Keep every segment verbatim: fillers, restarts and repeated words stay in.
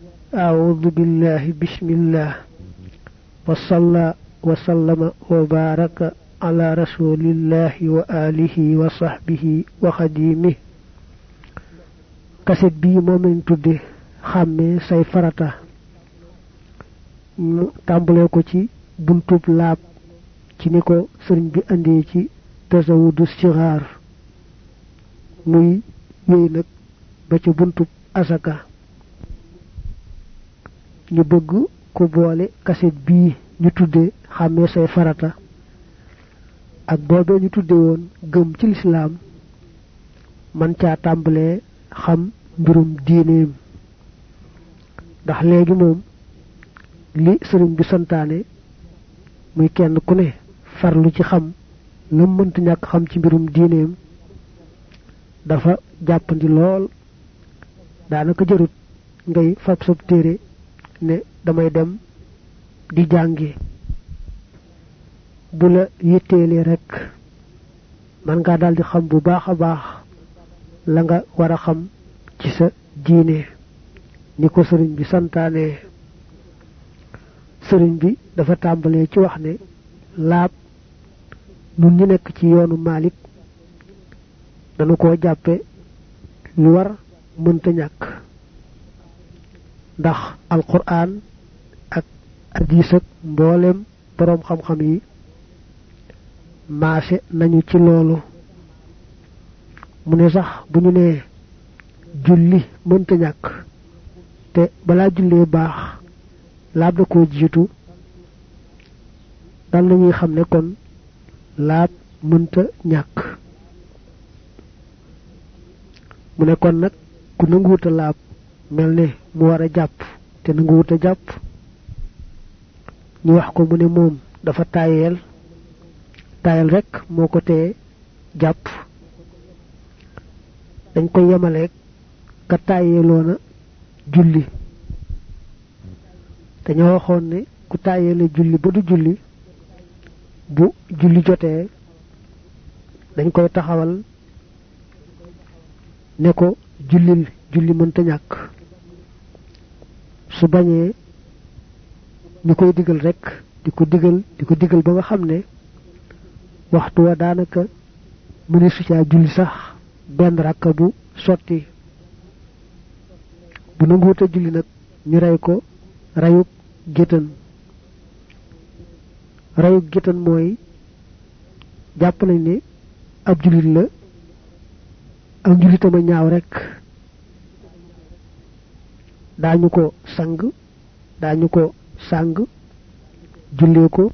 أعوذ بالله بسم الله وصلى وسلم وبارك على رسول الله وآله وصحبه وخديمه kaset bi mom lañ tuddé xamé say farata ñu tambalé ko ci buntub laab ci niko sëriñ bi andé ci tasawudu sigar muy wéy nak ba ci buntub asaka ñu bëgg ko boole kaset bi ñu tuddé xamé say farata ak boobé ñu tuddé woon gëm ci l'islam man ca tambalé xam mbirum diineem ndax léegi moom li sëriñ bi santaane muy kenn ku ne farlu ci xam lam mënta ñàkk xam ci mbirum diineem dafa jàppandi lool daanaka jërut ngay fab sab téere ne damay dem di jàngi bu la yitteelee rek man nga daldi xam bu baax a baax la nga war a xam ci sa diine ni ko sëriñ bi santaane sëriñ bi dafa tàmbalee ci wax ne laab nun ñi nekk ci yoonu Malik dañu ko jàppe lu war mënta ñàkk ndax alquran ak hadis ak mboolem borom xam-xam yi maase nañu ci loolu mu ne sax bu ñu nee julli mënta ñàkk te balaa jullee baax laab da koo jiitu dal nañuy xam ne kon laab mënta ñàkk mu ne kon nag ku nanguwuta laab mel ne mu war a jàpp te nanguwuta jàpp ñu wax ko mu ne moom dafa tayel tayel rek moo ko tee jàpp dañ koy yemaleeg ka tayeloona julli dañoo waxoon ne ku tayele julli ba du julli bu julli jotee dañ koy taxawal ne ko jullil julli mënta ñàkk su bañee ñu koy digal rek di ko digal di ko digal ba nga xam ne waxtu wa daanaka mëni su caa julli sax benn rakka bu sotti bu nanguuta julli nag ñu rey ko rayub géttan rayub géttan mooy jàpp nañ ne ab jullit la ak jullitama ñaaw rek daañu ko sang daañu ko sang jullee ko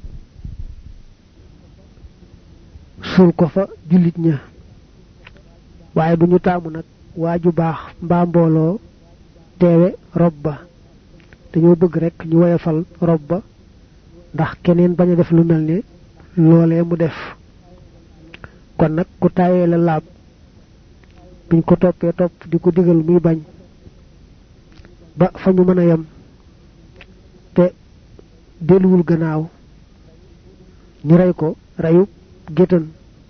suul ko fa jullit ña waaye duñu taamu nag waaju baax mbaa mbooloo teewe rob ba dañoo bëgg rek ñu woyofal rob ba ndax keneen bañ a def lu mel ne loolee mu def kon nag ku taayee la laab biñ ko toppee topp di ko digal muy bañ ba fa ñu mën a yem te delluwul gannaaw ñu rey ko reyu géttan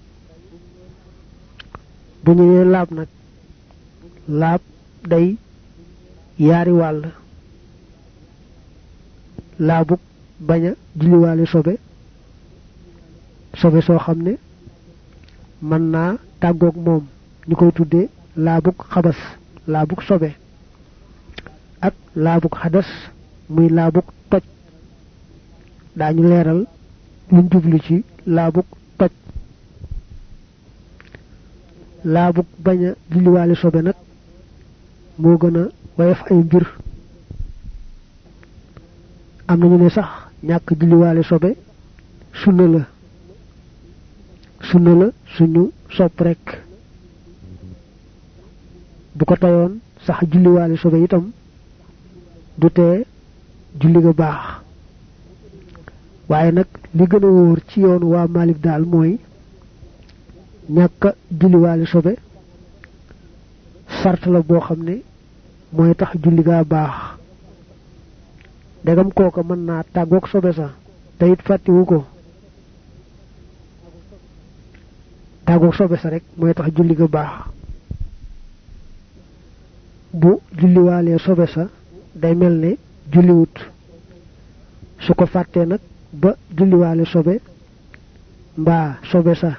bu ñu nee laab nag laab day yaari wàll laabuk bañ a julliwaale sobe sobe soo xam ne mën naa tàggoog moom ñu koy tuddee laabuk xabas laabuk sobe ak laabuk xadas muy laabuk toj daañu leeral luñ jublu ci laabuk toj laabuk bañ a julliwaale sobe nag moo gën a woyof ay mbir am nañu ne sax ñàkk julliwaale sobe sunna la sunna la suñu sopp rek bu ko tayoon sax julliwaale sobe itam du tee julli ga baax waaye nag li gën a wóor ci yoon waa Malik daal mooy ñàkk julliwaale sobe sart la boo xam ne mooy tax julli gaa baax degam kooka mën naa tàggoog sobe sa te it fàttiwu ko tàggoog sobe sa rek mooy tax julli ga baax bu julliwaalee sobe sa day melne julliwut su ko fàttee nag ba julliwaale sobe mbaa sobe sa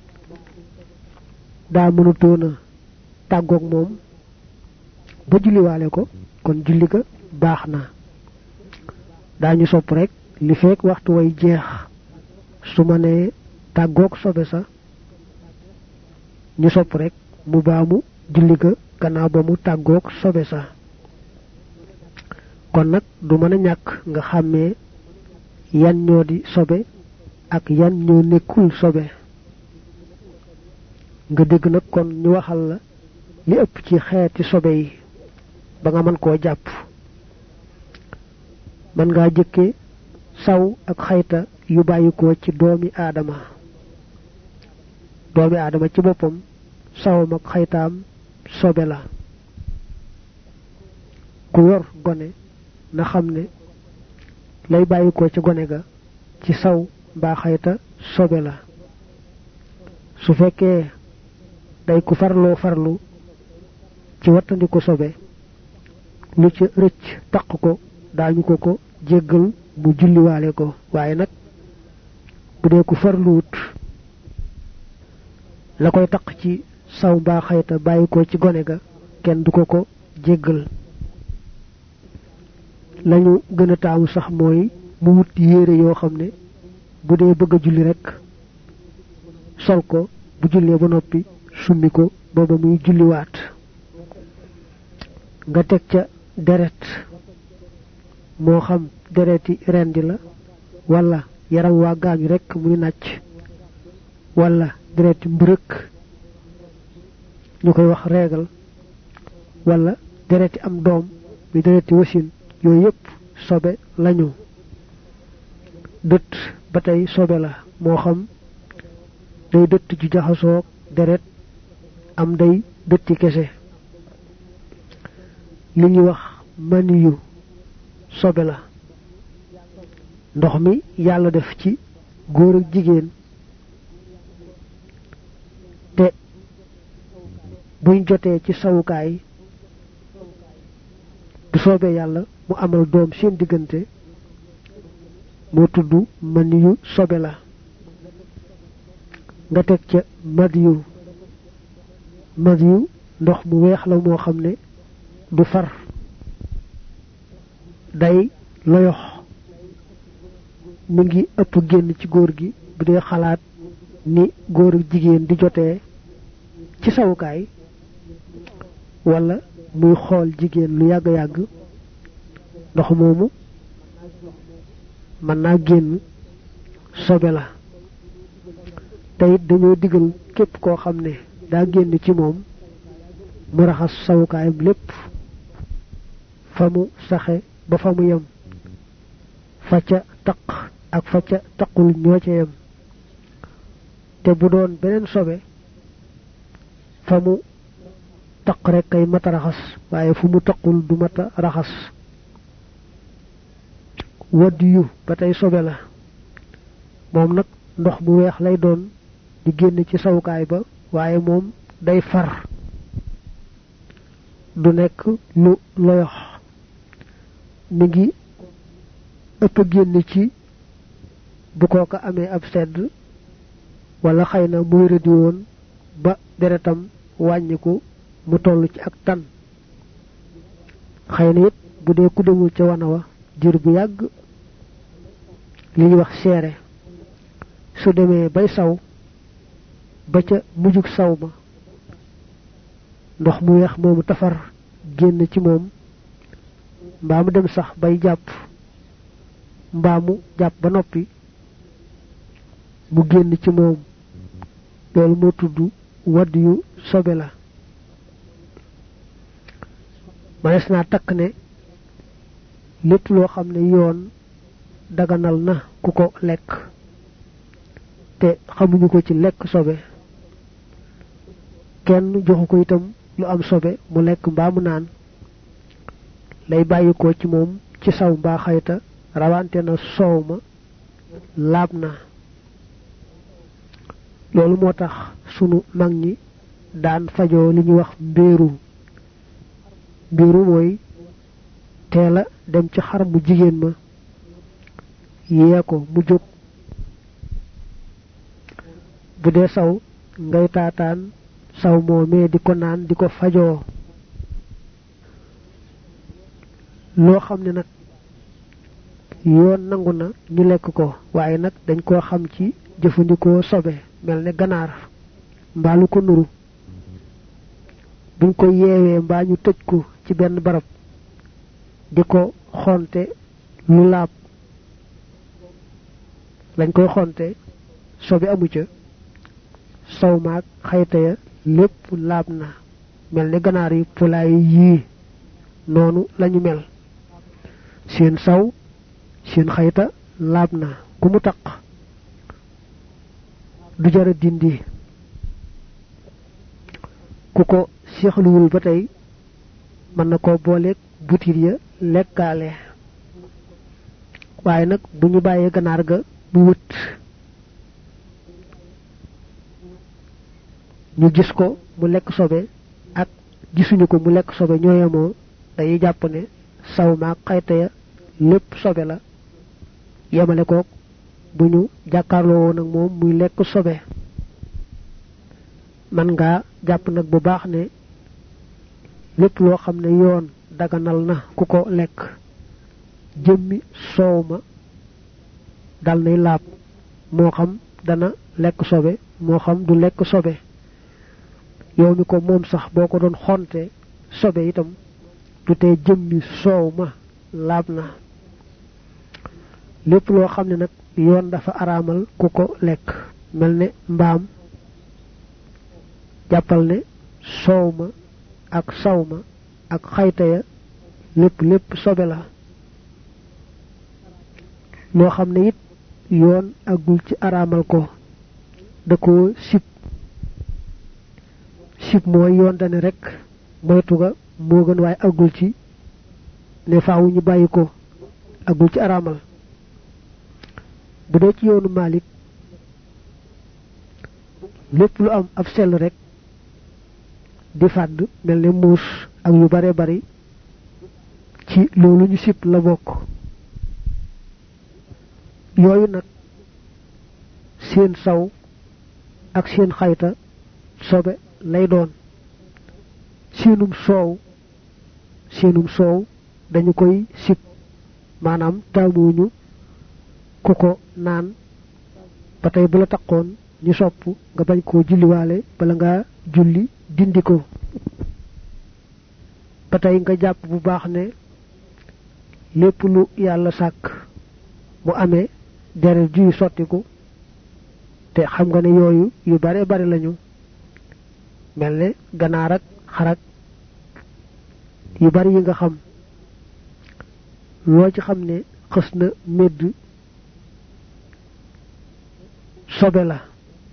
daa mënutoona tàggoog moom ba julliwaale ko kon julli ga baax na daañu sopp rek li fekk waxtu way jeex su ma nee tàggoog sobe sa ñu sopp rek mu baamu julli ga gannaaw ba mu tàggoog sobe sa kon nag du mën a ñàkk nga xàmmee yan ñoo di sobe ak yan ñoo nekkul sobe nga dégg nag kon ñu waxal la li ëpp ci xeeti sobe yi ba nga mën koo jàpp man ngaa jëkke saw ak xayta yu bàyyikoo ci doomi aadama doomi aadama ci boppam sawam ak xaytaam sobe la ku yor gone na xam ne lay bàyyikoo ci gone ga ci saw mbaa xayta sobe la su fekkee day ku farloo farlu ci wattandiku sobe lu ci rëcc taq ko daañu ko ko jéggal mu julliwaale ko waaye nag bu dee ku farluwut la koy taq ci saw mbaa xayta bàyyi ko ci gone ga kenn du ko ko jéggal lañu gën a taamu sax mooy mu wut yére yoo xam ne bu dee bëgg a julli rek sol ko bu jullee ba noppi summi ko booba muy julliwaat nga teg ca deret moo xam dereti rendi la wala yaram waa gaañu rek muy nàcc wala dereti mbërëk ñu koy wax reegal wala dereti am doom muy dereti wasin yooyu yépp sobe lañu dëtt ba tey sobe la moo xam day dëtt ju jaxasoog deret am day dëtti kese li ñuy wax maniyu sobe la ndox mi yàlla def ci góor ak jigéen te buñ jotee ci sawukaay bu soobee yàlla mu amal doom seen diggante moo tudd maniyu sobe la nga teg ca madiyu madiyu ndox mu weex la moo xam ne du far day loyox mi ngi ëpp génn ci góor gi bu dee xalaat ni góor ak jigéen di jotee ci sawukaay wala muy xool jigéen lu yàgg yàgg ndox moomu mën naa génn sobe la te it dañoo digal képp koo xam ne daa génn ci moom mu raxas sawukaayam lépp fa mu saxe ba fa mu yem fa ca taq ak fa ca taqul ñoo ca yem te bu doon beneen sobe fa mu taq rek kay mata raxas waaye fu mu taqul du mata raxas wadd yu ba tey sobe la moom nag ndox mu weex lay doon di génn ci sawukaay ba waaye moom day far du nekk lu loyox mi ngi ëpp génn ci bu kooka amee ab sedd wala xëy na muy rëdi woon ba deretam wàññiku mu toll ci ak tan xëy na it bu dee ku demul ca wana wa jër bu yàgg li ñuy wax seere su demee bay saw ba ca mujjug saw ma ndox mu weex moomu tafar génn ci moom mbaa mu dem sax bay jàpp mbaa mu jàpp ba noppi mu génn ci moom loolu moo tudd wadd yu sobe la manes naa takk ne lépp loo xam ne yoon daganal na ku ko lekk te xamuñu ko ci lekk sobe kenn joxu ko itam lu am sobe mu lekk mbaa mu naan lay bàyyi ko ci moom ci saw mbaa xayta rawante na soow ma laab na loolu moo tax sunu mag ñi daan fajoo li ñuy wax mbéeru mbéeru mooy teela dem ci xar mu jigéen ma yee ko mu jóg bu dee saw ngay taataan saw moomee di ko naan di ko fajoo loo xam ne nag yoon nangu na ñu lekk ko waaye nag dañ koo xam ci jëfandikoo sobe mel ne ganaar mbaa lu ko nuru buñ ko yeewee mbaa ñu tëj ko ci benn barab di ko xonte lu laab lañ koy xonte sobe amu ca saw maag xayta ya lépp laab na mel ne ganaar yi pulaay yii noonu lañu mel seen saw seen xayta laab na ku mu taq du jara dindi ku ko seexluwul ba tey mën na koo booleeg butit ya lekkaale waaye nag bu ñu bàyyee ganaar ga bu wët ñu gis ko mu lekk sobe ak gisuñu ko mu lekk sobe ñooyamoo dañuy jàpp ne saw maag xayta ya lépp sobe la yemale koog bu ñu jàkkaarloo woon ak moom muy lekk sobe man ngaa jàpp nag bu baax ne lépp loo xam ne yoon daganal na ku ko lekk jëmmi soow ma dal nay laab moo xam dana lekk sobe moo xam du lekk sobe yow mi ko moom sax boo ko doon xonte sobe itam du tee jëmmi soow ma laab na lépp loo xam ne nag yoon dafa araamal ku ko lekk mel ne mbaam jàppal ne soow ma ak saw ma ak xayta ya lépp lépp sobe la loo xam ne it yoon agul ci araamal ko da ko sib sib mooy yoon dane rek moytu ga moo gën waaye agul ci ne faawu ñu bàyyi ko agul ci araamal bu dee ci yoonu Maalik lépp lu am ab sell rek di fàdd mel ne muus ak yu bare bari ci loolu ñu sib la bokk yooyu nag seen saw ak seen xayta sobe lay doon seenum soow seenum soow dañu koy sib maanaam taamuñu ku ko naan ba tey bu la taqoon ñu sopp nga bañ koo julliwaale bala ngaa julli dindi ko ba tey nga jàpp bu baax ne lépp lu yàlla sàkk mu amee deret juy sottiku te xam nga ne yooyu yu bare bare lañu mel ne ganaar ak xarak yu bari yi nga xam loo ci xam ne xës na medd sobe la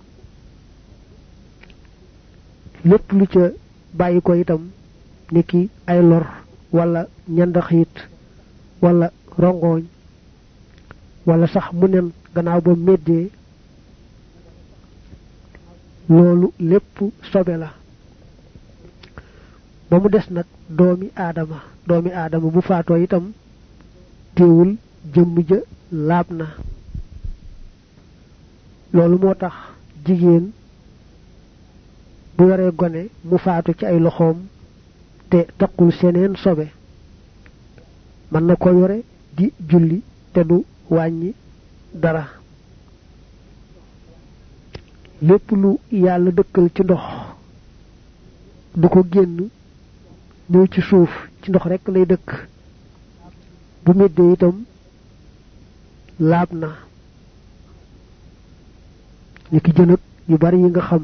lépp lu ca bàyyi ko itam niki ay lor wala ñandaxiit wala rongoñ wala sax mu nen gannaaw ba meddee loolu lépp sobe la ba mu des nag doomi aadama doomi aadama bu faatoo itam teewul jëmm ja laab na loolu moo tax jigéen bu waree gone mu faatu ci ay loxoom te taqul seneen sobe mën na ko yore di julli te du wàññi dara lépp lu yàlla dëkkal ci ndox du ko génn ñëw ci suuf ci ndox rekk lay dëkk bu meddee itam laab na ni ki jënëg yu bari yi nga xam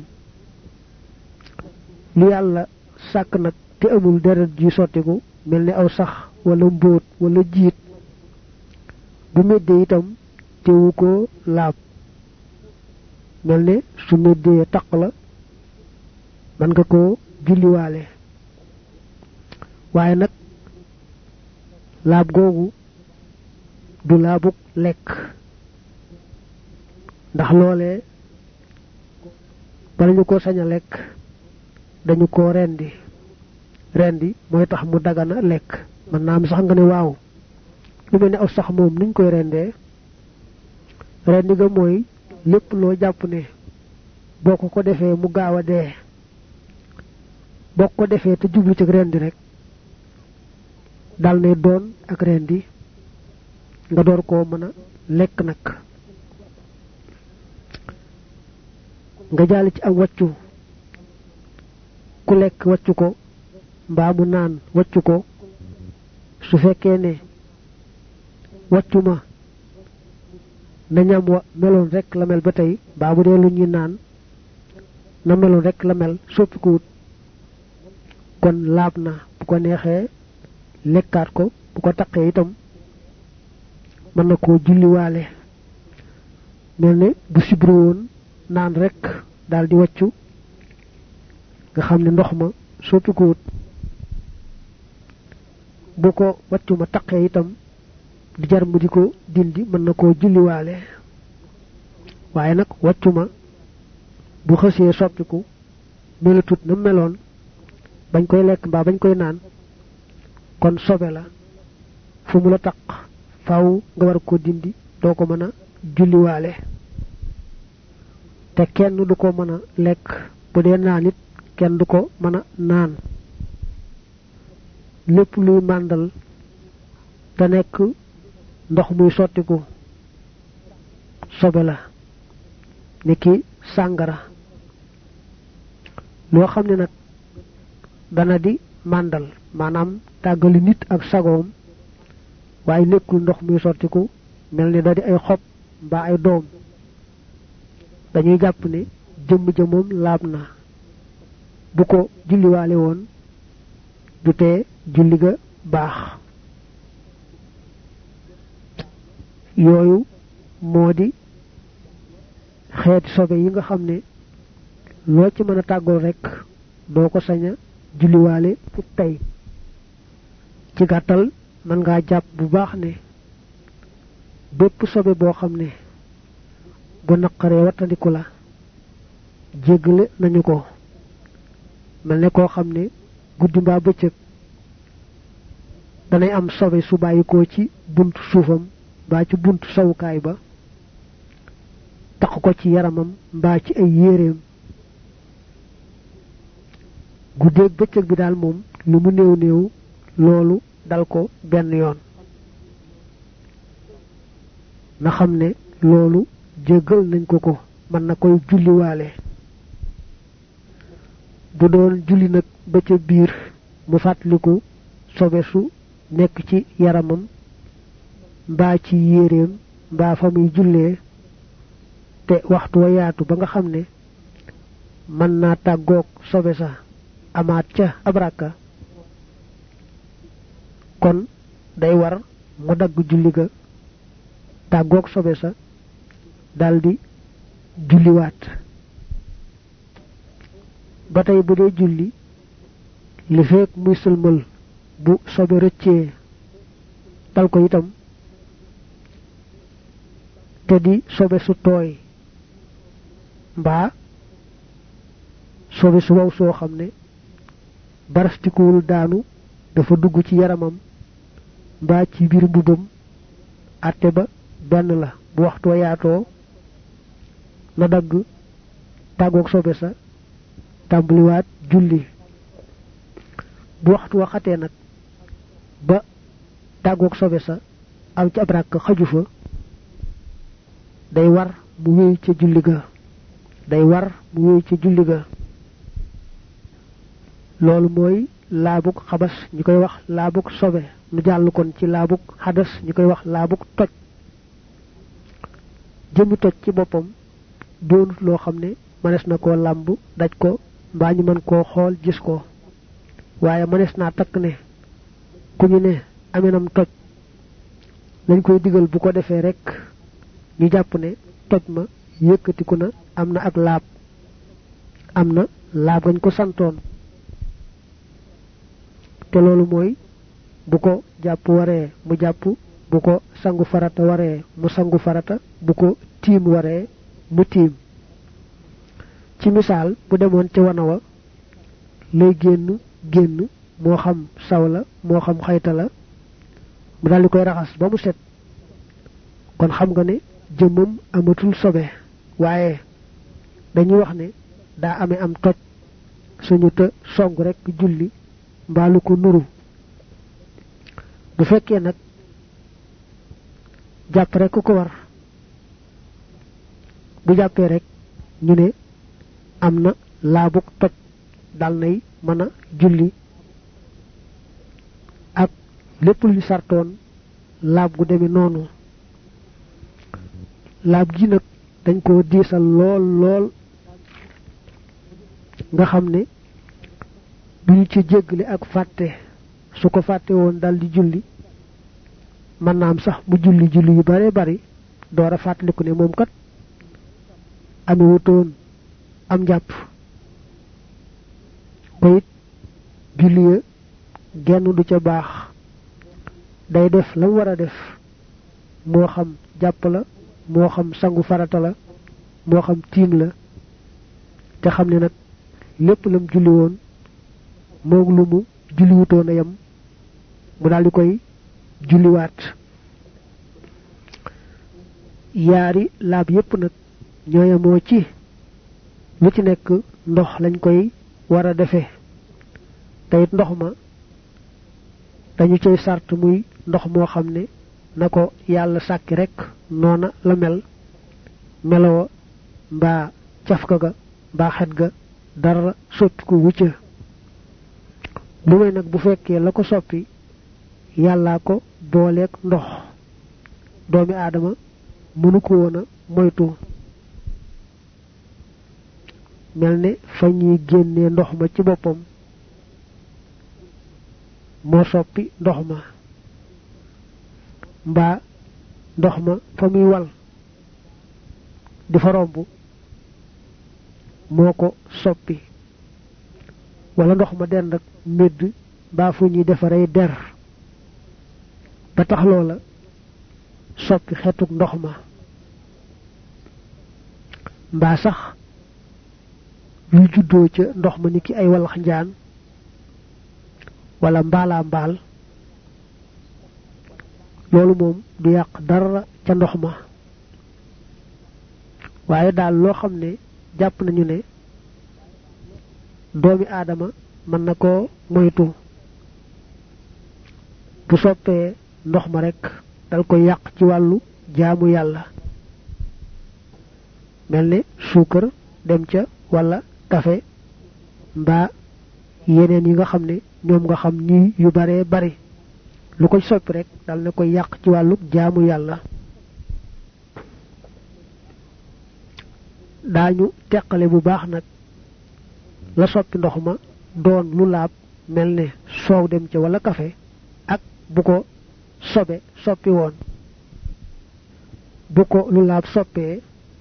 lu yàlla sàkk nag te amul deret ji sottiku mel ni aw sax wala mbóot wala jiit bu meddee itam teewu ko laab mel ne su meddee taq la man nga ko julliwaale waaye nag laab googu du laabuk lekk ndax loolee bala ñu ko sañ a lekk dañu ko rendi rendi mooy tax mu dagana lekk man naam sax nga ne waaw lu melni aw sax mom nuñ koy rendé rendi ga moy lepp lo japp ne boko ko defé mu gaawa dé boko defé te jublu ci rendi rek dal ne doon ak rendi nga door ko mëna lek nak nga jall ci am waccu ku lek waccu ko mbaa mu naan waccu ko su fekkee ne waccuma na ñam wa meloon rek la mel ba tey baa bu dee lu ñuy naan na meloon rek la mel soppikuwut kon laab na bu ko neexee lekkaat ko bu ko taqee itam mën na koo julliwaale mel ne bu sibru woon naan rek daal di waccu nga xam ne ndox ma soppikuwut bu ko waccu ma taqee itam di jar mu di ko dindi mën na koo julliwaale waaye nag waccu ma bu xësee soppiku melatut na meloon bañ koy lekk mbaa bañ koy naan kon sobe la fu mu la taq faaw nga war ko dindi doo ko mën a julliwaale te kenn du ko mën a lekk bu dee naan it kenn du ko mën a naan lépp luy màndal te nekk ndox muy sottiku sobe la niki sàngara loo xam ne nag dana di màndal maanaam tàggali nit ak sagoom waaye nekkul ndox muy sottiku mel ni da di ay xob mbaa ay doom dañuy jàpp ne jëmm ja moom laab na bu ko julliwaale woon du tee julli ga baax yooyu moo di xeeti sobe yi nga xam ne loo ci mën a tàggoo rek doo ko sañ a julliwaale ci tey ci gàttal man ngaa jàpp bu baax ne bépp sobe boo xam ne bu naqaree wattandiku la jéggale nañu ko mel ne koo xam ne guddi mbaa bëccëg danay am sobe su bàyyikoo ci buntu suufam mbaa ci buntu sawukaay ba taq ko ci yaramam mbaa ci ay yéreem guddeeg bëccëg bi daal moom lu mu néew néew loolu dal ko benn yoon na xam ne loolu jéggal nañ ko ko mën na koy julliwaale bu doon julli nag ba ca biir mu fàttaliku sobe su nekk ci yaramam mbaa ci yéreem mbaa fa muy jullee te waxtu wa yaatu ba nga xam ne mën naa tàggoog sobe sa amaat ca abraka kon day war mu dagg julli ga tàggoog sobe sa daldi julliwaat ba tey bu dee julli li fekk muy sëlmal bu sobe rëccee dal ko itam te di sobe su tooy mbaa sobe su wow soo xam ne barastikuwul daanu dafa dugg ci yaramam mbaa ci biir mbubam atte ba benn la bu waxtu wa yaatoo na dagg tàggoog sobe sa tàmbaliwaat julli bu waxtu wa xatee nag ba tàggoog sobe sa am ci ab ràkk xaju fa day war mu wéy ca julli ga day war mu wéy ca julli ga loolu mooy laabuk xabas ñu koy wax laabuk sobe nu jàll kon ci laabuk xadas ñu koy wax laabuk toj jëmi toj ci boppam doonut loo xam ne mënees na koo làmb daj ko mbaa ñu mën koo xool gis ko waaye mënees naa takk ne ku ñu ne amenam toj lañ koy digal bu ko defee rek ñu jàpp ne toj ma yëkkatiku na am na ak laab am na laab gañ ko santoon te loolu mooy bu ko jàpp waree mu jàpp bu ko sangu farata waree mu sangu farata bu ko tiim waree mu tiim ci misaal bu demoon ci wana wa lay génn génn moo xam saw la moo xam xayta la mu dal di koy raxas ba mu set kon xam nga ne jëmmam amatul sobe waaye dañuy wax ne daa amee am toj suñu te song rek julli mbaalu ko nuru bu fekkee nag jàpp rek ko war bu jàppee rek ñu ne am na laabuk toj dal nay mën a julli ak lépp lu ñu sartoon laab gu demee noonu laab gi nag dañ ko diisal lool lool nga xam ne duñu ci jéggale ak fàtte su ko fàtte woon dal di julli mën naa am sax mu julli julli yu bare bari door a fàttaliku ne moom kat amewutoon am njàpp ko it julli ya genn du ca baax day def la war a def moo xam jàpp la moo xam sangu farata la moo xam tiim la te xam ne nag lépp lam julli woon moog lu mu julli wutoon a yam mu daal di koy julliwaat yaari laab yépp nag ñooyamoo ci lu ci nekk ndox lañ koy war a defee te it ndox ma dañu cay sart muy ndox moo xam ne na ko yàlla sàkki rek noona la mel meloo mbaa cafka ga mbaa xet ga dara soppi ko wucca lu may nag bu fekkee la ko soppi yàllaa ko booleeg ndox doomi aadama mënu ko woon a moytu mel ne fa ñuy génnee ndox ma ci boppam moo soppi ndox ma mbaa ndox ma fa muy wal di fa romb moo ko soppi wala ndox ma dend ak médd mbaa fu ñuy defaree der ba tax loola soppi xetuk ndox ma mbaa sax luy juddoo ca ndox ma ni ki ay walax njaan wala mbaala mbaal loolu moom du yàq dara ca ndox ma waaye daal loo xam ne jàpp nañu ne doomi aadama mën na koo moytu bu soppee ndox ma rek dal koy yàq ci wàllu jaamu yàlla mel ne suukar dem ca wala café mbaa yeneen yi nga xam ne ñoom nga xam ni yu bare bari lu ko soppi rek dal na koy yàq ci wàllu jaamu yàlla daañu teqale bu baax nag la soppi ndox ma doon lu laab mel ne soow dem ca wala café ak bu ko sobe soppi woon bu ko lu laab soppee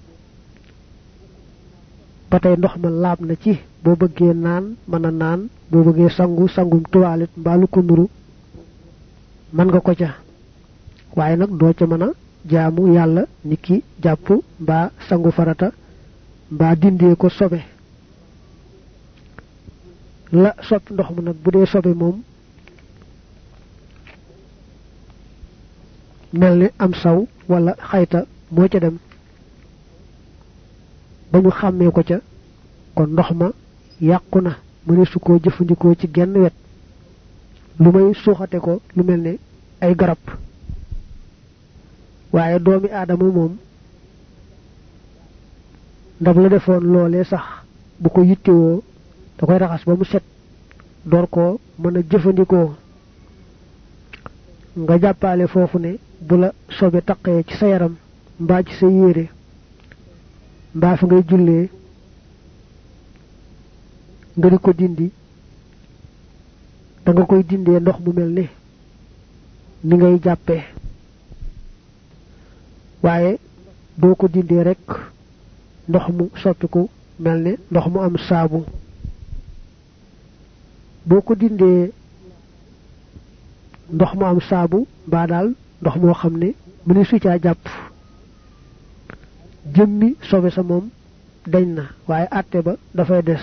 ba tey ndox ma laab na ci boo bëggee naan mën a naan boo bëggee sangu sangum toilette mbaa lu ko nuru mën nga ko ca waaye nag doo ca mën a jaamu yàlla ni ki jàpp mbaa sangu farata mbaa dindee ko sobe la soppi ndox mu nag bu dee sobe moom mel ni am saw wala xayta moo ca dem ba ñu xàmmee ko ca kon ndox ma yàqu na mëne su koo jëfandikoo ci genn wet lu may suuxate ko lu mel ne ay garab waaye doomi aadama moom ndab la defoon loolee sax bu ko yittewoo da koy raxas ba mu set door koo mën a jëfandikoo nga jàppaale foofu ne bu la sobe taqee ci sa yaram mbaa ci sa yére mbaa fa ngay jullee nga di ko dindi da nga koy dindee ndox mu mel ne ni ngay jàppee waaye doo ko dindee rek ndox mu soppiku mel ne ndox mu am saabu boo ko dindee ndox mu am saabu mbaa daal ndox moo xam ne mu ne su caa jàpp jëmmi sobe sa moom dañ na waaye àtte ba dafay des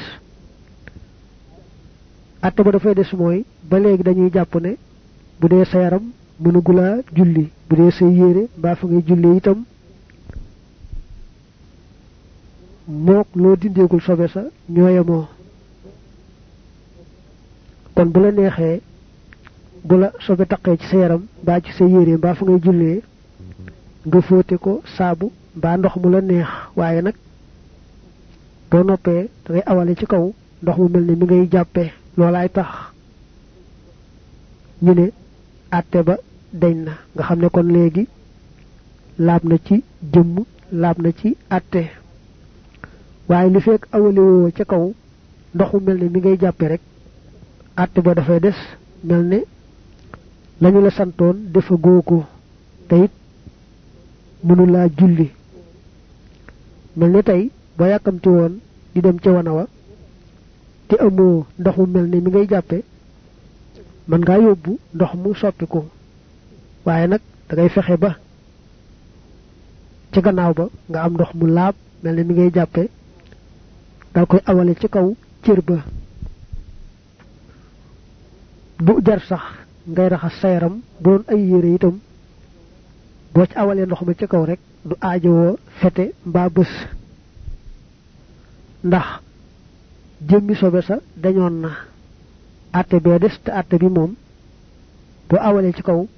àtte ba dafay des mooy ba léegi dañuy jàpp ne bu dee sa yaram mënugula julli bu dee say yére mbaa fa ngay julli itam mook loo dindeegul sobe sa ñooyamoo kon bu la neexee bu la sobe taqee ci sa yaram mbaa ci sa yére mbaa fa ngay jullee nga fóote ko saabu mbaa ndox mu la neex waaye nag boo noppee dangay awale ci kaw ndox mu mel ne mi ngay jàppee loolaay tax ñu ne àtte ba deñ na nga xam ne kon léegi laab na ci jëmm laab na ci àtte waaye li fekk awale woo ca kaw ndox mu mel ne mi ngay jàppe rek àtte ba dafay des mel ne lañu la santoon dafa góoko te it mënulaa julli mel ni tey boo yàkkamti woon di dem ca wana wa te amoo ndox mu mel ne mi ngay jàppe man ngaa yóbbu ndox mu soppi ko waaye nag da ngay fexe ba ci gannaaw ba nga am ndox mu laab mel ne mi ngay jàppe dal koy awale ci kaw cër ba du jar sax ngay raxas sa yaram bu doon ay yére itam boo ci awalee ndox ma ci kaw rek du aajowoo fete mbaa bés ndax jëmmi sobe sa dañoon na àtte bee des te àtte bi moom boo awalee ci kaw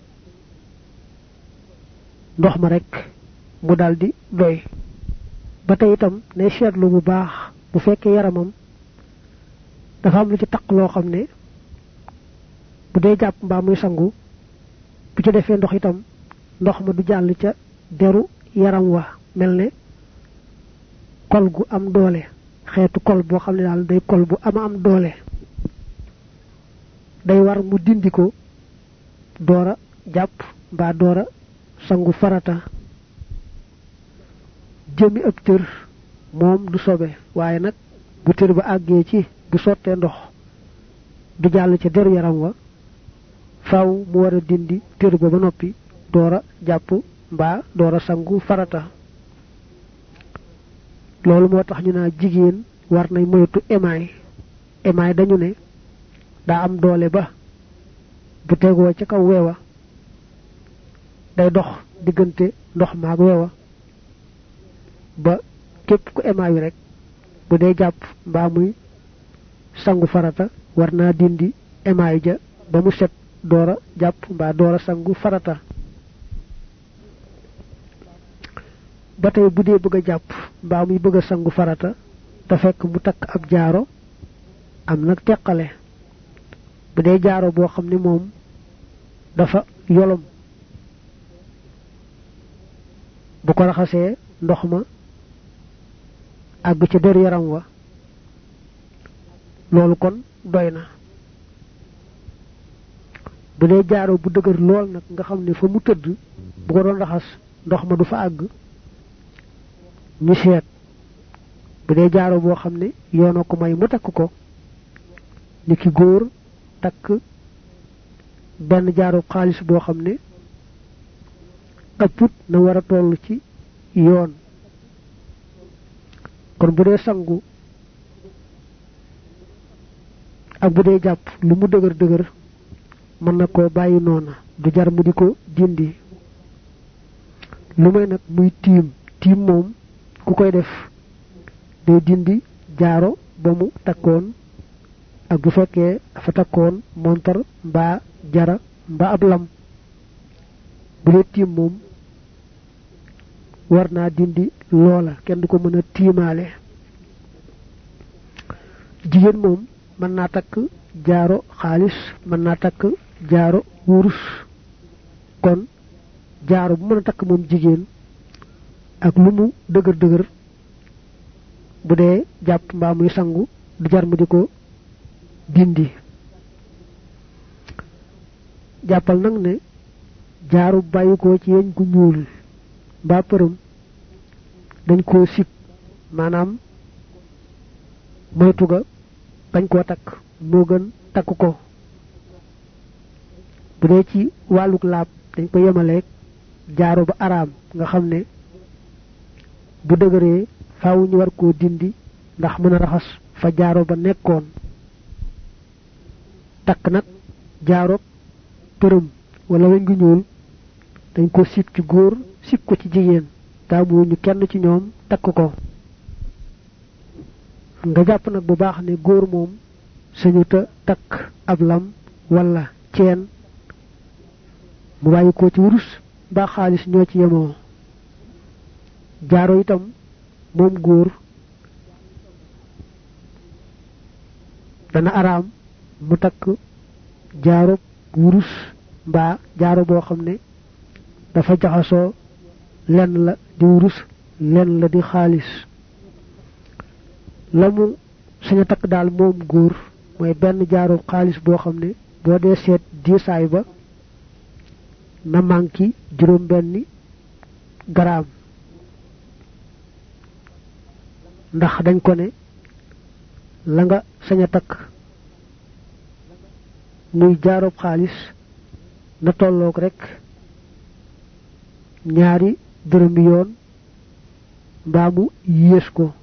ndox ma rek mu daldi doy ba tey itam ne seetlu bu baax bu fekkee yaramam dafa am lu ci taq loo xam ne bu dee jàpp mbaa muy sangu bu ci defee ndox itam ndox ma du jàll ca deru yaram wa mel ne kol gu am doole xeetu kol boo xam ne daal day kol bu ama am doole day war mu dindi ko doora jàpp mbaa doora sangu farata jëmi ab tër moom du sobe waaye nag bu tër ba àggee ci bu sottee ndox du jàll ca deru yaram wa faaw mu war a dindi tër ba ba noppi doora jàpp mbaa doora sangu farata loolu moo tax ñu naa jigéen war nay moytu émaay émaay dañu ne daa am doole ba bu tegoo ca kaw weewa day dox diggante ndox maag weewa ba képp ku émaay rek bu dee jàpp mbaa muy sangu farata war naa dindi émaay ja ba mu set doora jàpp mbaa doora sangu farata ba tey bu dee bëgg a jàpp mbaa muy bëgg a sangu farata te fekk mu takk ab jaaro am nag teqale bu dee jaaro boo xam ne moom dafa yolom bu ko raxasee ndox ma àgg ca der yaram wa loolu kon doy na bu dee jaaro bu dëgër lool nag nga xam ne fa mu tëdd bu ko doon raxas ndox ma du fa àgg ñu seet bu dee jaaro boo xam ne yoona ko may mu takk ko ni ki góor takk benn jaaro xaalis boo xam ne ëpput na war a toll ci yoon kon bu dee sangu ak bu dee jàpp lu mu dëgër dëgër mën na koo bàyyi noona du jar mu di ko dindi lu may nag muy tiim tiim moom ku koy def day dindi jaaro ba mu takkoon ak bu fekkee dafa takkoon montar mbaa jara mbaa ab lam bu dee tiim moom war naa dindi loola kenn du ko mën a tiimaale jigéen moom mën naa takk jaaro xaalis mën naa takk jaaro wurus kon jaaro bu mën a takk moom jigéen ak lu mu dëgër dëgër bu dee jàpp mbaa muy sangu du jar mu di ko dindi jàppal nag ne jaaru bàyyi ko ci yeñ gu ñuul mbaa përëm dañ koo sib maanaam moytu ga bañ koo takk moo gën takk ko bu dee ci wàlluk laab dañ ko yemaleeg jaaru ba araam nga xam ne bu dëgëree faaw ñu war koo dindi ndax mën a raxas fa jaaro ba nekkoon takk nag jaaro përëm wala weñ gu ñuul dañ ko sip ci góor sip ko ci jigéen taamu ñu kenn ci ñoom takk ko nga jàpp nag bu baax ne góor moom sañu ta takk ab lam wala ceen mu bàyyi ko ci wurus ba xaalis ñoo ci yemoo jaaro itam moom góor dana araam mu takk jaaro wurus mbaa jaaro boo xam ne dafa jaxasoo lenn la di wurus lenn la di xaalis la mu saña takk daal moom góor mooy benn jaaro xaalis boo xam ne boo dee seet diisaay ba na manki juróom benni garaam ndax dañ ko ne la nga saña takk muy jaaroob xaalis na tolloog rek ñaari dërëmi yoon mbaa mu yées ko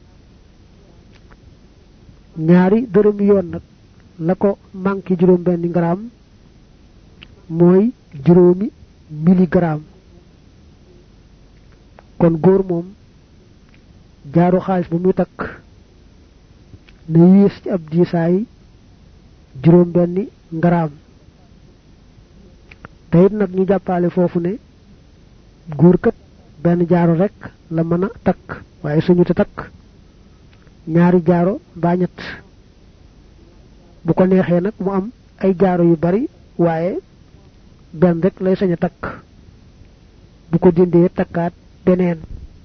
ñaari dërëmi yoon nag la ko manki juróom benni garaam mooy juróomi miligram kon góor moom jaaro xaalis bu muy takk na yées ci ab diisaay juróom benni ngaraam te it nag ñu jàppale foofu ne góor kat benn jaaro rek la mën a takk waaye suñu te takk ñaari jaaro mbaa ñett bu ko neexee nag mu am ay jaaro yu bari waaye benn rek lay sañ a takk bu ko dindee takkaat beneen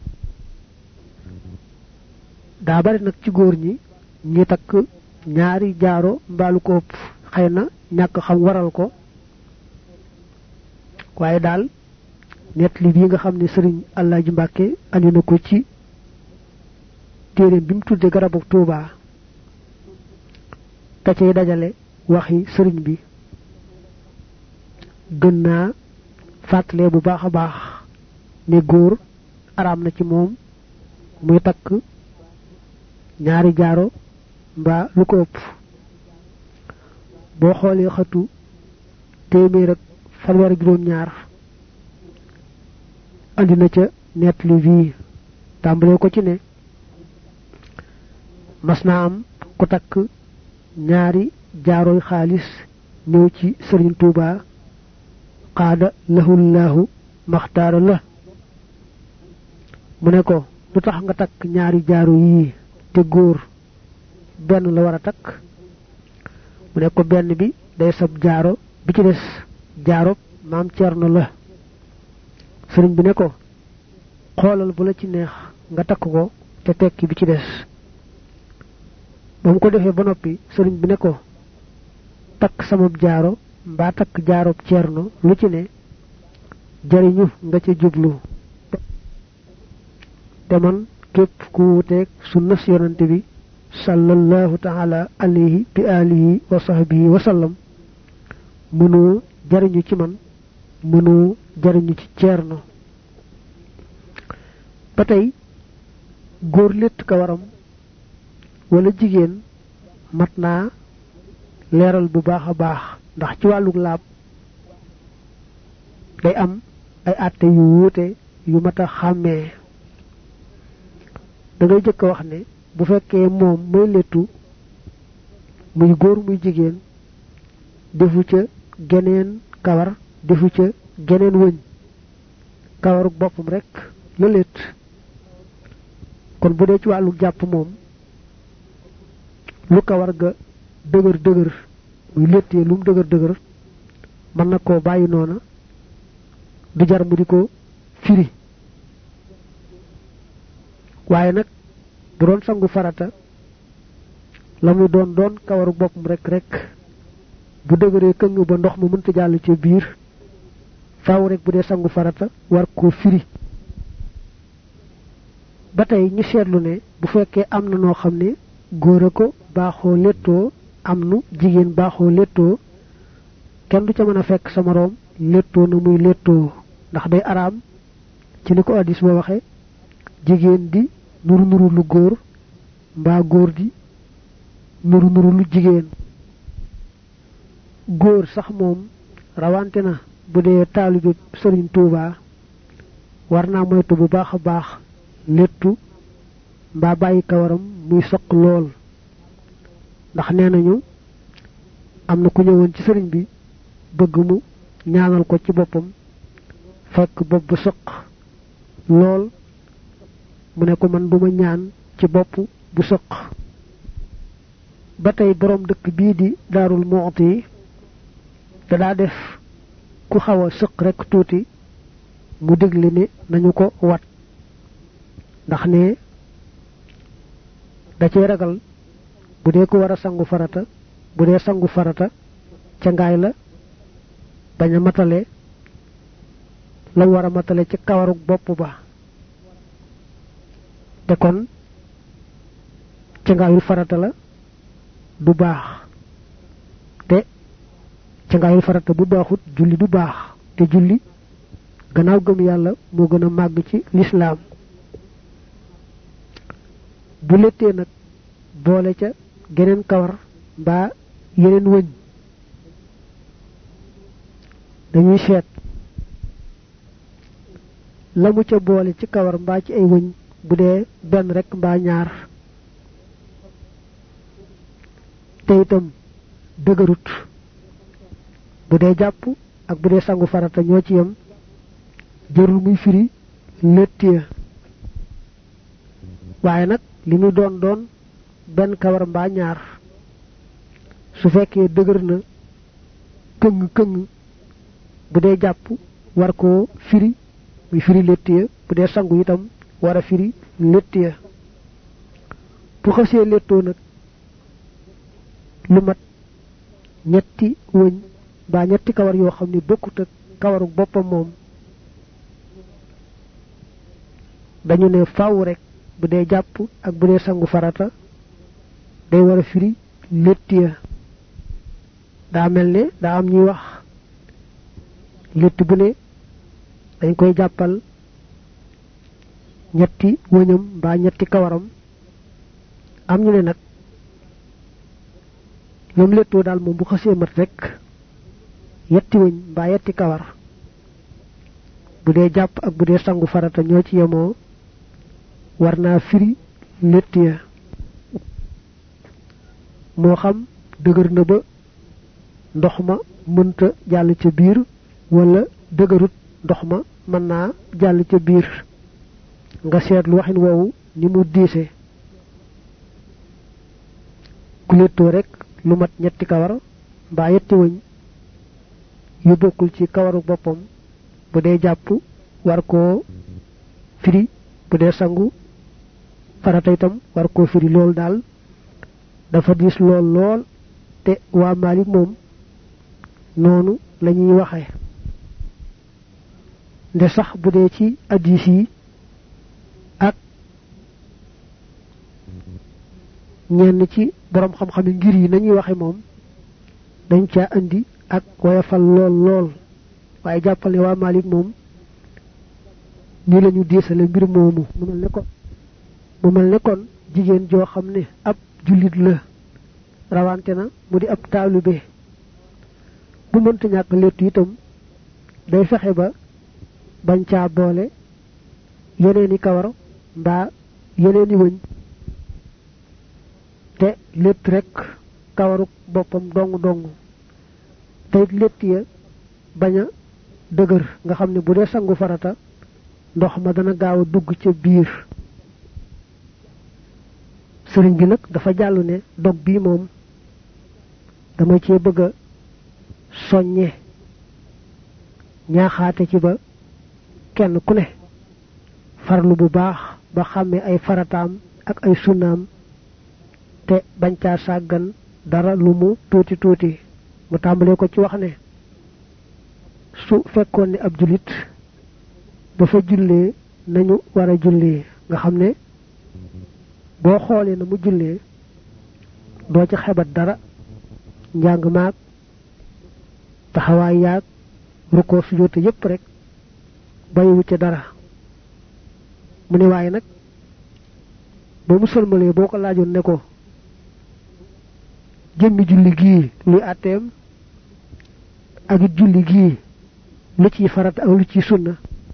daa bari nag ci góor ñi ñi takk ñaari jaaro mbaalu ko ëpp xëy na ñàkk xam waral ko waaye daal net li bi nga xam ne sëriñ Alaaji Mbàkke andi na ko ci téeréem bi mu tudde garabu Tuuba ka cay dajale waxi sëriñ bi gën naa fàttalee bu baax a baax ne góor araam na ci moom muy takk ñaari jaaro mbaa lu ko ëpp boo xoolee xatu téeméer ak fanweer ak juróom ñaar andi na ca net li bii tàmbalee ko ci ne mas naa am ku takk ñaari jaarooy xaalis ñëw ci sëriñ Tuuba qaada lahullahu maxtaara la mu ne ko lu tax nga takk ñaari jaaro yii te góor benn la war a takk mu ne ko benn bi day sab jaaro bi ci des jaaro maam Cerno la sëriñ bi ne ko xoolal bu la ci neex nga takk ko te tekki bi ci des ba mu ko defee ba noppi sëriñ bi ne ko takk sama jaaro mbaa takk jaaroob Cerno lu ci ne jariñu nga ca jublu te man képp ku wuteeg sunnas yonante bi sallallahu taala alayhi bi alihi wa sahbihi wa sallam mënoo jariñu ci man mënoo jariñu ci Cerno ba tey góor létt ka waram wala jigéen mat naa leeral bu baax a baax ndax ci wàlluk laab day am ay àtte yu wuute yu mat a xàmmee da ngay jëkk a wax ne bu fekkee moom mooy léttu muy góor muy jigéen defu ca geneen kawar defu ca geneen wëñ kawaruk boppam rek la létt kon bu dee ci wàllu jàpp moom lu kawar ga dëgër dëgër muy léttee lu mu dëgër dëgër mën na koo bàyyi noona du jar mu di ko firi waaye nag bu doon sangu farata la muy doon doon kawaru boppam rek rek bu dëgëree këng ba ndox mu mënta jàll ci biir faaw rek bu dee sangu farata war koo firi ba tey ñu seetlu ne bu fekkee am na noo xam ne góor a ko baaxoo léttoo am nu jigéen baaxoo léttoo kenn du ca mën a fekk sa moroom léttoo na muy léttoo ndax day araam ci ni ko hadiis ba waxe jigéen di nuru nuru lu góor mbaa góor di nuru nuru lu jigéen góor sax moom rawante na bu dee taalibe Sëriñ Tuuba war naa moytu bu baax a baax lettu mbaa bàyyi kawaram muy soq lool ndax nee nañu am na ku ñëwoon ci sëriñ bi bëgg mu ñaanal ko ci boppam fekk bopp bu soq lool mu ne ko man duma ñaan ci bopp bu soq ba tey borom dëkk bii di Daarul Muxti da daa def ku xaw a sëq rek tuuti mu dégle ne nañu ko wat ndax ne da cee ragal bu dee ko war a sangu farata bu dee sangu farata ca ngaay la bañ a matale la war a matale ci kawarug bopp ba te kon ca ngaayul farata la du baax te ca ngaayul farata bu baaxut julli du baax te julli gannaaw gëm yàlla moo gën a màgg ci lislaam bu lettee nag boole ca geneen kawar mbaa yeneen wëñ dañuy seet la mu ca boole ci kawar mbaa ci ay wëñ bu dee benn rek mbaa ñaar te itam dëgërut bu dee jàpp ak bu dee sangu farata ñoo ci yem jërul muy firi lett ya waaye nag li muy doon doon benn kawar mbaa ñaar su fekkee dëgër na këng këng bu dee jàpp war koo firi muy firi lett ya bu dee sangu itam war a firi lett ya bu xasee lettoo nag lu mat ñetti wëñ mbaa ñetti kawar yoo xam ne bokkut ak kawaru boppam moom dañu ne faaw rek bu dee jàpp ak bu dee sangu farata day war a firi lett ya daa mel ne daa am ñuy wax lett bu ne dañ koy jàppal ñetti wëñam mbaa ñetti kawaram am ñu ne nag ñoom lettoo daal moom bu xasee mat rek yetti wëñ mbaa yetti kawar bu dee jàpp ak bu dee sangu farata ñoo ci yemoo war naa firi lett ya moo xam dëgër na ba ndox ma mënta jàll ca biir wala dëgërut ndox ma mën naa jàll ca biir nga seetlu waxin woowu ni mu diise ku lettoo rek lu mat ñetti kawar mbaa yetti wëñ yu bokkul ci kawaru boppam bu dee jàpp war koo firi bu dee sangu farata itam war koo firi lool daal dafa diis lool lool te waa Maalik moom noonu lañuy waxe nde sax bu dee ci hadiis yi ak ñenn ci borom xam-xami ngir yi nañuy waxe moom dañ caa andi ak woyofal lool lool waaye jàppal ne waa Maalik moom nii lañu diisale mbir moomu mu mel ne kon mu mel ne kon jigéen joo xam ne ab jullit la rawante na mu di ab taalibe bu mënta ñàkk lettu itam day fexe ba bañ caa boole yeneeni kawar mbaa yeneeni wëñ te létt rek kawaru boppam dong dong te it létt ya bañ a dëgër nga xam ne bu dee sangu farata ndox ma dana gaaw a dugg ca biir sëriñ bi nag dafa jàll ne dog bii moom dama cee bëgg a soññe ñaaxaate ci ba kenn ku ne farlu bu baax ba xàmmee ay farataam ak ay sunnaam te bañ caa sàggan dara lu mu tuuti tuuti mu tàmbalee ko ci wax ne su fekkoon ne ab jullit dafa jullee nañu war a jullee nga xam ne boo xoolee na mu jullee doo ci xebat dara njàng maag taxawaay yaag rukkoo sujjóot yépp rek bayiwu ca dara mu ne waaye nag ba mu sëlmalee boo ko laajoon ne ko jëmmi julli gii luy àtteem ak it julli gii lu ci farata ak lu ci sunna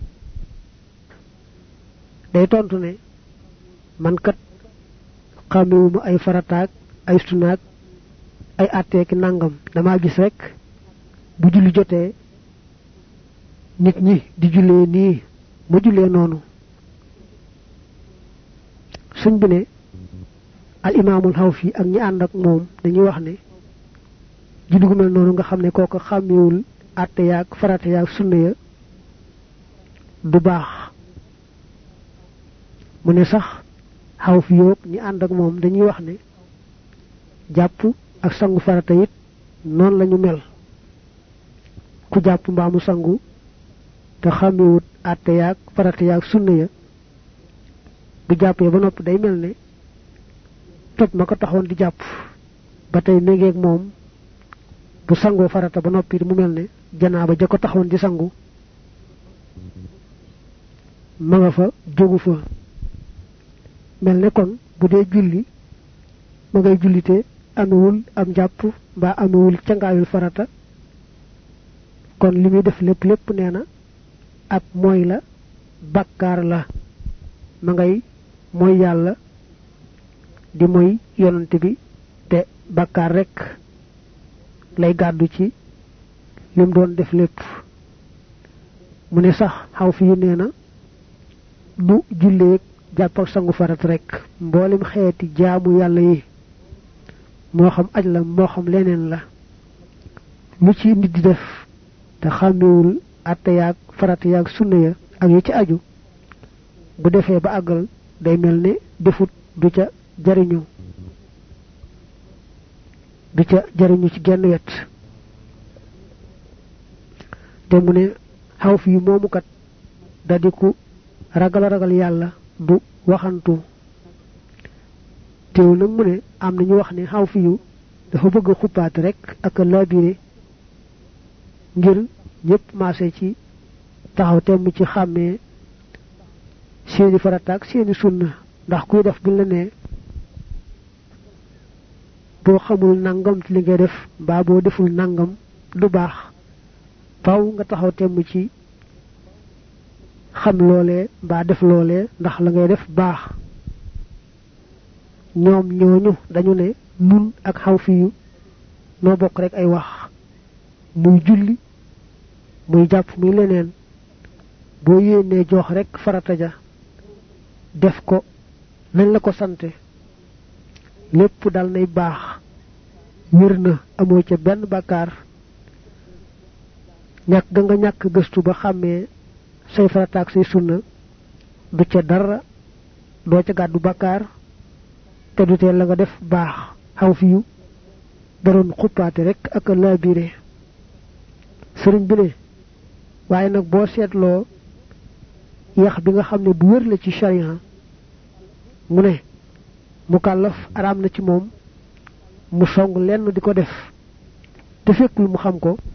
day tontu ne man kat xamewuma ay farataak ay sunnaak ay atteeki nangam dama gis rek bu julli jotee nit ñi di jullee nii ma jullee noonu suñ bi ne al imaamul Xawfi ak ñi ànd ak moom dañuy wax ne julli gu mel noonu nga xam ne kooku xàmmewul atte yaag farata yaag sunna ya du baax mu ne sax Xawfi yoog ñi ànd ak moom dañuy wax ne jàpp ak sangu farata it noonu lañu mel ku jàpp mbaa mu sangu te xàmmewut atte yaag farata yaag sunna ya bu jàppee ba noppi day mel ne toj ma ko taxoon di jàpp ba tey méngeeg moom bu sangoo farata ba noppi mu mel ne janaaba ja ko taxoon di sangu ma nga fa jógu fa mel ne kon bu dee julli ma ngay jullite amewul am jàpp mbaa amewul cangaayul farata kon li muy def lépp lépp nee na ak mooy la bakkaar la ma ngay mooy yàlla di mooy yonante bi te bakkaar rek lay gàddu ci lim doon def lépp mu ne sax Xawfi yu nee na du julleeg jàpp ak sangu farat rek mboolem xeeti jaamu yàlla yi moo xam aj la moo xam leneen la lu ci nit di def te xàmmewul atte yaag farata yaag sunna ya ak yi ci aju bu defee ba àggal day mel ne defut du ca jariñu du ca jariñu ci genn wet te mu ne Xawfi yu moomu kat da di ku ragal ragal yàlla du waxantu teew nag mu ne am nañu wax ne Xawfi yu dafa bëgg a xuppaate rek ak labiré ngir ñëpp maase ci taxaw temm ci xàmmee seeni farataak seeni sunna ndax kuy def buñ la ne boo xamul nangam ci li ngay def mbaa boo deful nangam du baax faw nga taxaw temm ci xam loolee mbaa def loolee ndax la ngay def baax ñoom ñooñu dañu ne nun ak Xawfi yu noo bokk rek ay wax muy julli muy jàpp muy leneen boo yéenee jox rek farata ja def ko nañ la ko sante lépp dal nay baax wér na amoo ca benn bàkkaar ñàkk ga nga ñàkk gëstu ba xàmmee say farataak say sunna du ca dara doo ca gàddu bàkkaar te du tee la nga def baax Xawfi yu daroon xuppaate rek ak laabire sëriñ bi ne waaye nag boo seetloo yax bi nga xam ne bu wér la ci sharia mu ne mukallaf araam na ci moom mu song lenn di ko def te fekkul mu xam ko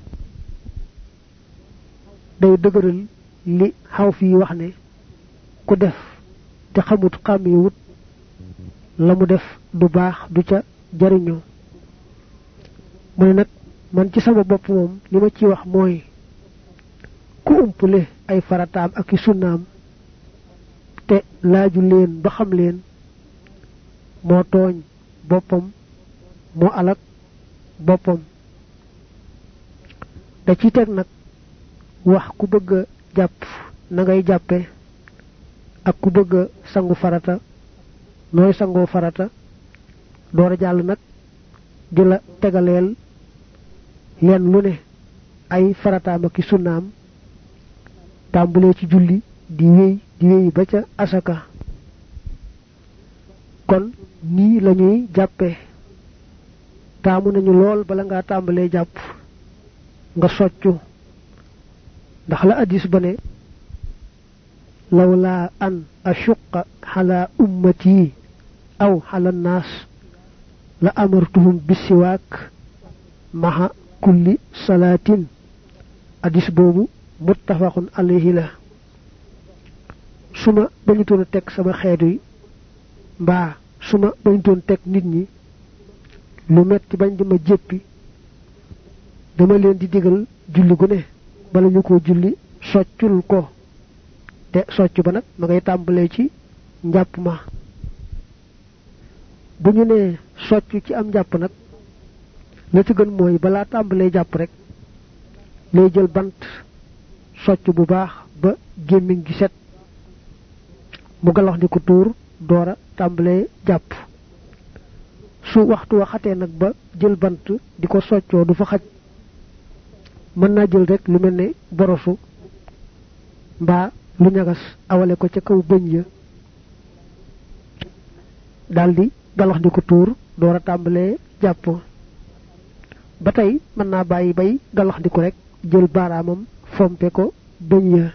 day dëgëral li Xawfi yi wax ne ku def te xamut xam yi wut la mu def du baax du ca jariñoo mu ne nag man ci sama bopp moom li ma ci wax mooy ku umpule ay farataam ak i sunnaam te laaju leen ba xam leen moo tooñ boppam moo alak boppam da ci teg nag wax ku bëgg a jàpp na ngay jàppe ak ku bëgg a sangu farata nooy sangoo farata door a jàll nag di la tegaleel leen lu ne ay farataam ak i sunnaam tàmbulee ci julli di wéy di wéy ba ca asaka kon nii lañuy jàppe taamu nañu lool bala ngaa tàmbalee jàpp nga soccu ndax la addis ba ne lawlaa an ashuqa xala ummati aw xala naas la amartuhum bisiwaak maha kulli salaatin addis boobu muttafaqun alayhi la suma bañutoon a teg sama xeetu yi mbaa suma bañutoon teg nit ñi lu metti bañ di ma jéppi dama leen di digal julli gu ne bala ñu ko julli soccul ko te soccu ba nag ma ngay tàmbalee ci njàpp ma bu ñu nee soccu ci am njàpp nag la ci gën mooy balaa tàmbalee jàpp rek lay jël bant soccu bu baax ba gémmiñ gi set mu galax di ko tuur doora tàmbalee jàpp su waxtu waxatee nag ba jël bant di ko soccoo du fa xaj mën naa jël rek lu mel ne borosu mbaa lu ñagas awale ko ca kaw bëñ ya daldi galax di ko tuur doora tàmbalee jàpp ba tey mën naa bàyyi bay galax di ko rek jël baaraamam fompe ko bëñ ya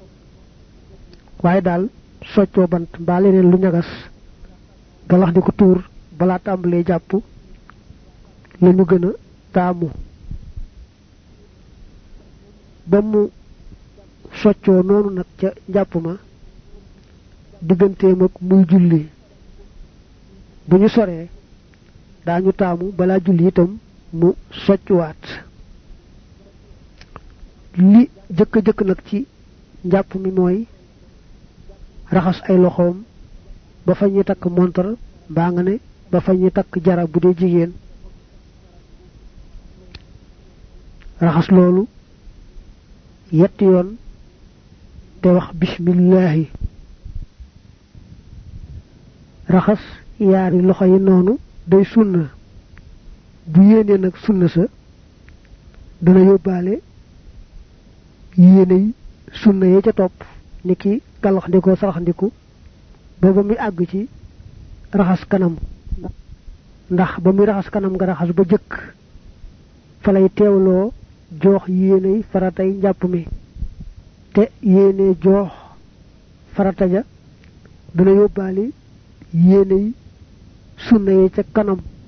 waaye daal soccoo bant mbaa leneen lu ñagas galax di ko tuur balaa tàmbalee jàpp la ñu gën a taamu ba mu soccoo noonu nag ca njàpp ma digganteem ak muy julli bu ñu soree daañu taamu balaa julli itam mu soccuwaat li jëkk-jëkk nag ci njàpp mi mooy raxas ay loxoom ba fa ñuy takk montar mbaa nga ne ba fa ñuy takk jara bu dee jigéen raxas loolu yetti yoon te wax bismillahi raxas yaari loxo yi noonu day sunna bu yéenee nag sunna sa dana yóbbaale yéeney sunna yee ca topp ni ki galaxndikoo saraxndiku ba ba muy àgg ci raxas kanam ndax ba muy raxas kanam nga raxas ba jëkk fa lay teewloo joox yéeney faratay njàpp mi te yéene joox farata ja dana yóbbaale yéeney sunna yee ca kanam